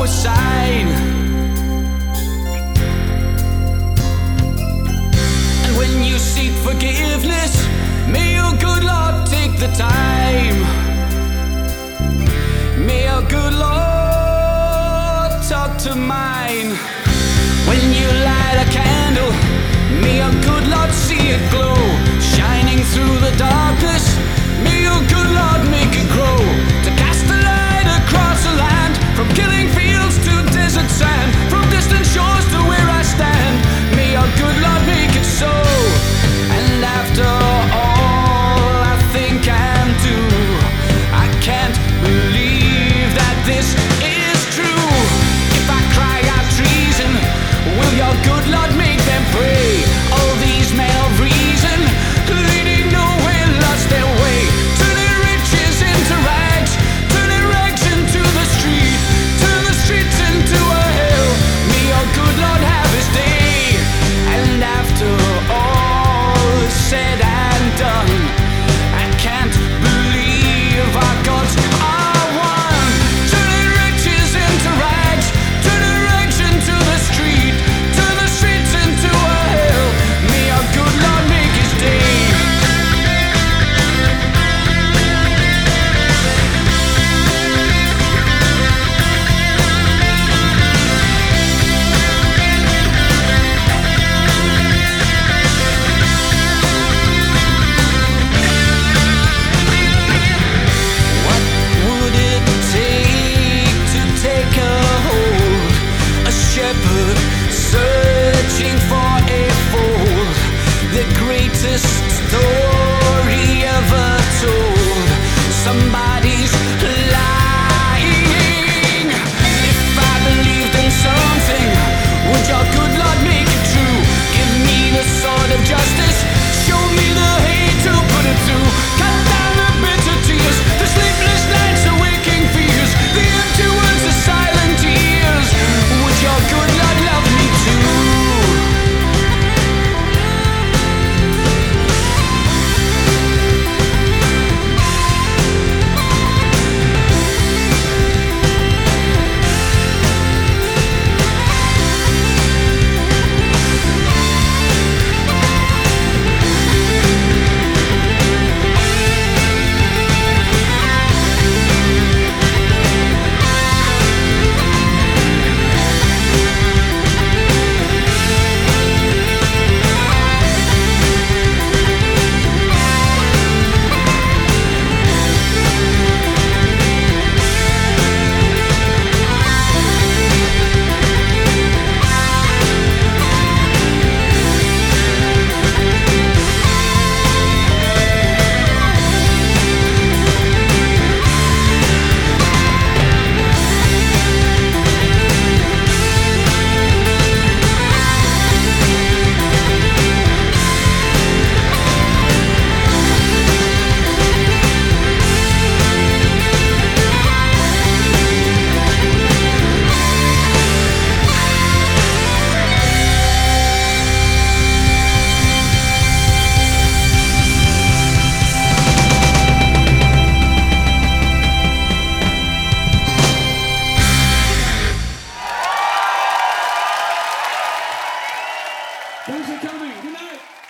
a sign. And when you seek forgiveness, may your good Lord take the time. May your good Lord talk to mine. When you light a candle, may your good Lord see it glow, shining through the darkness. May your good Lord make it grow, to cast the light across the land, from killing fields to desert sand, from distant shores to where I stand. May your good Lord make it so. And after all I think and do, I can't believe that this is true. If I cry out treason, will your good Lord make them pray? All these men of reason, leading nowhere, lost their way, turning riches into rags, turning rags into the street, turn the streets into a hell. May your good Lord have his day. And after all is said and done, I can't believe our gods are one, turning riches into rags, turning rags into the street, turn the streets into a hell. May our good Lord make his day. What would it take to take a hold? A shepherd searching for a fold, the greatest story ever told. Somebody's lying. If I believed in something, would your good Lord make it true? Give me the sword of justice, show me the hate to put it through. Cut down the bitter tears, the sleepless nights, the waking fears, the empty words, the silent tears. Would your good Lord love me too? Thanks for coming. Good night.